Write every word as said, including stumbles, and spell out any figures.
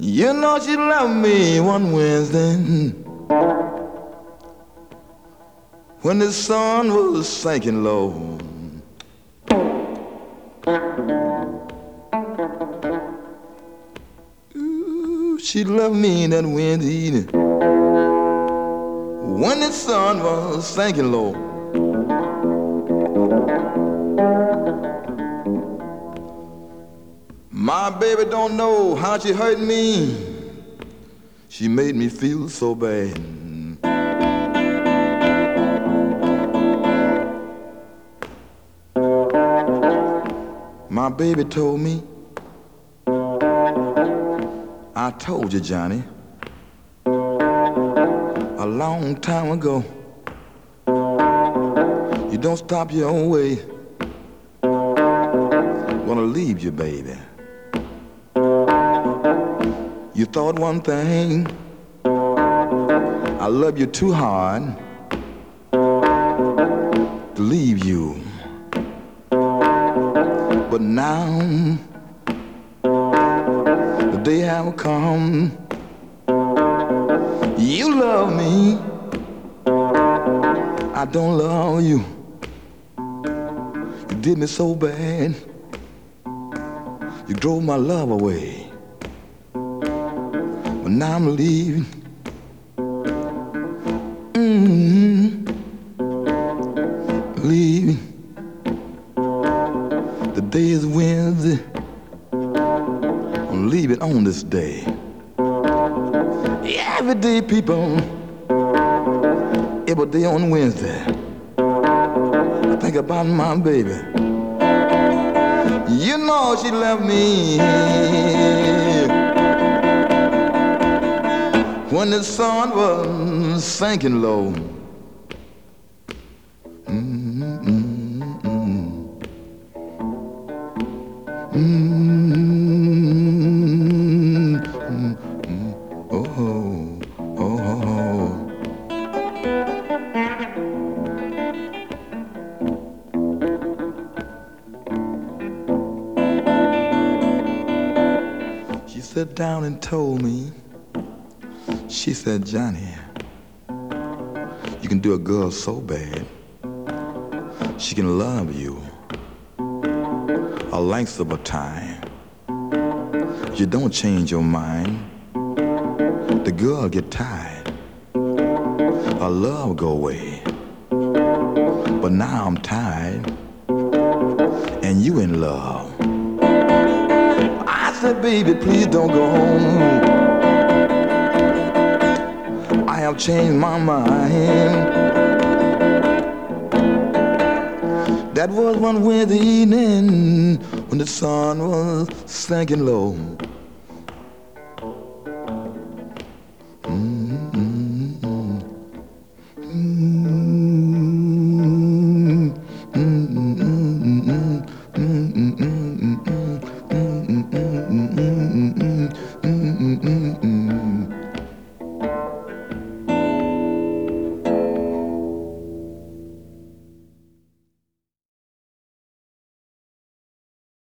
You know she left me one Wednesday when the sun was sinking low. Ooh, she left me that Wednesday evening when the sun was sinking low. My baby don't know how she hurt me. She made me feel so bad. My baby told me, I told you, Johnny, a long time ago, you don't stop your own way, gonna leave you, baby. You thought one thing, I love you too hard to leave you. But now, the day have come, you love me, I don't love you. You did me so bad, you drove my love away. But now I'm leaving. Mm-hmm. Leaving. The day is Wednesday. I'm leaving on this day. Every day, people. Every day on Wednesday. I think about my baby. You know she left me when the sun was sinking low. Mm-hmm, mm-hmm, mm-hmm, oh, oh, oh. She sat down and told me, she said, Johnny, you can do a girl so bad, she can love you a length of a time. You don't change your mind, the girl get tired, her love go away. But now I'm tired, and you in love. I said, baby, please don't go home. I have changed my mind. That was one Wednesday evening when the sun was sinking low.